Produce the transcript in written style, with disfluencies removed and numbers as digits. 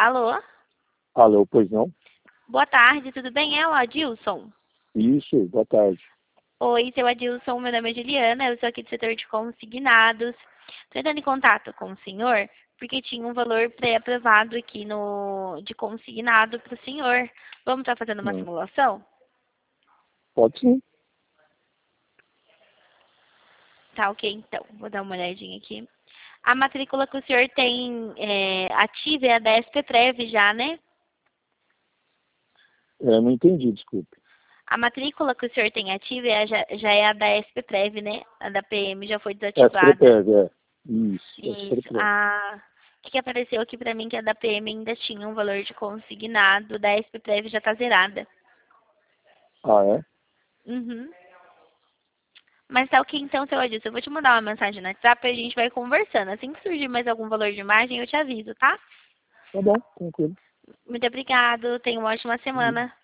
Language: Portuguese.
Alô? Alô, pois não? Boa tarde, tudo bem? É o Adilson? Isso, boa tarde. Oi, seu Adilson, meu nome é Juliana, eu sou aqui do setor de consignados. Estou entrando em contato com o senhor porque tinha um valor pré-aprovado aqui de consignado para o senhor. Vamos estar fazendo uma Não. simulação? Pode sim. Tá, ok, então. Vou dar uma olhadinha aqui. A matrícula que o senhor tem ativa é a da SPPrev já, né? Não entendi, desculpe. A matrícula que o senhor tem ativa já é a da SPPrev, né? A da PM já foi É desativada. SPPrev, é. Isso, é Isso. SPPrev. O que apareceu aqui pra mim que a da PM ainda tinha um valor de consignado, da SPPrev já tá zerada. Ah, é? Uhum. Mas tá ok então, seu Adilson. Eu vou te mandar uma mensagem no WhatsApp e a gente vai conversando. Assim que surgir mais algum valor de imagem, eu te aviso, tá? Tá bom, tranquilo. Muito obrigado. Tenha uma ótima semana.